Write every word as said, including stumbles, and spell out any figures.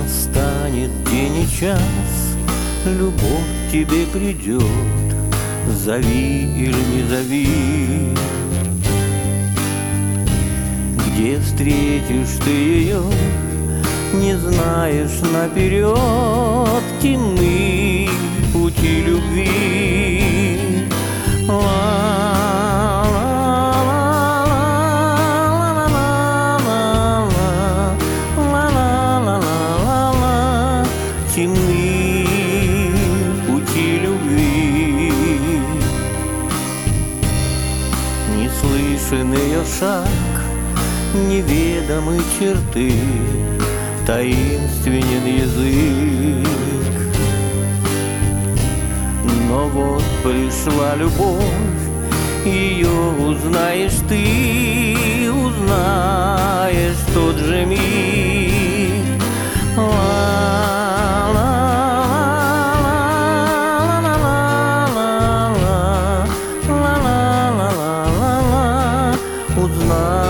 настанет день и час, любовь к тебе придет, зови или не зови. Где встретишь ты ее, не знаешь наперед темны пути любви. Темны пути любви. Не слышен ее шаг, неведомы черты, таинственен язык. Но вот пришла любовь, ее узнаешь ты, узнаешь тот же миг. Узнаешь